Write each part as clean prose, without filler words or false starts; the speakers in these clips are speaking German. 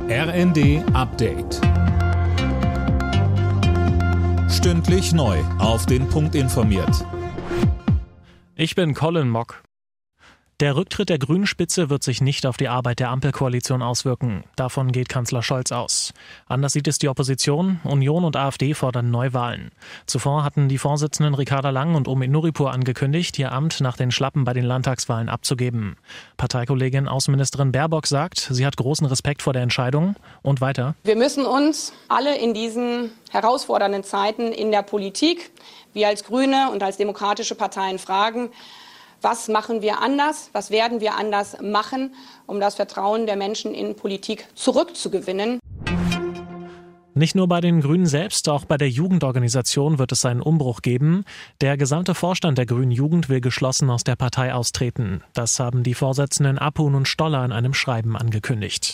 RND Update. Stündlich neu auf den Punkt informiert. Ich bin Colin Mock. Der Rücktritt der Grünen-Spitze wird sich nicht auf die Arbeit der Ampelkoalition auswirken. Davon geht Kanzler Scholz aus. Anders sieht es die Opposition. Union und AfD fordern Neuwahlen. Zuvor hatten die Vorsitzenden Ricarda Lang und Omid Nuripur angekündigt, ihr Amt nach den Schlappen bei den Landtagswahlen abzugeben. Parteikollegin Außenministerin Baerbock sagt, sie hat großen Respekt vor der Entscheidung. Und weiter: Wir müssen uns alle in diesen herausfordernden Zeiten in der Politik, wir als Grüne und als demokratische Parteien fragen: Was machen wir anders? Was werden wir anders machen, um das Vertrauen der Menschen in Politik zurückzugewinnen? Nicht nur bei den Grünen selbst, auch bei der Jugendorganisation wird es einen Umbruch geben. Der gesamte Vorstand der Grünen Jugend will geschlossen aus der Partei austreten. Das haben die Vorsitzenden Apun und Stoller in einem Schreiben angekündigt.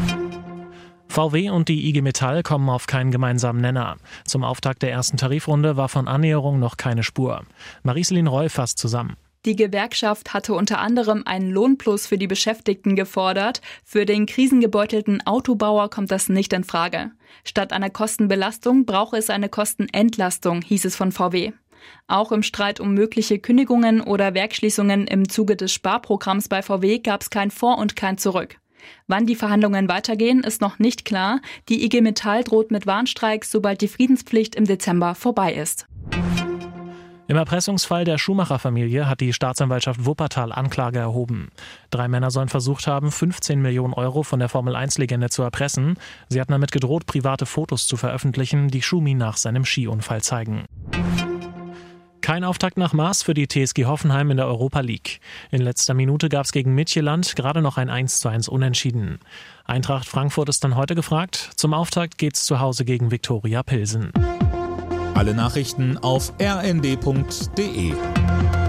VW und die IG Metall kommen auf keinen gemeinsamen Nenner. Zum Auftakt der ersten Tarifrunde war von Annäherung noch keine Spur. Marie-Céline Roy fasst zusammen. Die Gewerkschaft hatte unter anderem einen Lohnplus für die Beschäftigten gefordert. Für den krisengebeutelten Autobauer kommt das nicht in Frage. Statt einer Kostenbelastung brauche es eine Kostenentlastung, hieß es von VW. Auch im Streit um mögliche Kündigungen oder Werksschließungen im Zuge des Sparprogramms bei VW gab es kein Vor und kein Zurück. Wann die Verhandlungen weitergehen, ist noch nicht klar. Die IG Metall droht mit Warnstreiks, sobald die Friedenspflicht im Dezember vorbei ist. Im Erpressungsfall der Schumacher-Familie hat die Staatsanwaltschaft Wuppertal Anklage erhoben. 3 Männer sollen versucht haben, 15 Millionen Euro von der Formel-1-Legende zu erpressen. Sie hatten damit gedroht, private Fotos zu veröffentlichen, die Schumi nach seinem Skiunfall zeigen. Kein Auftakt nach Maß für die TSG Hoffenheim in der Europa League. In letzter Minute gab es gegen Midtjylland gerade noch ein 1:1 Unentschieden. Eintracht Frankfurt ist dann heute gefragt. Zum Auftakt geht's zu Hause gegen Viktoria Pilsen. Alle Nachrichten auf rnd.de.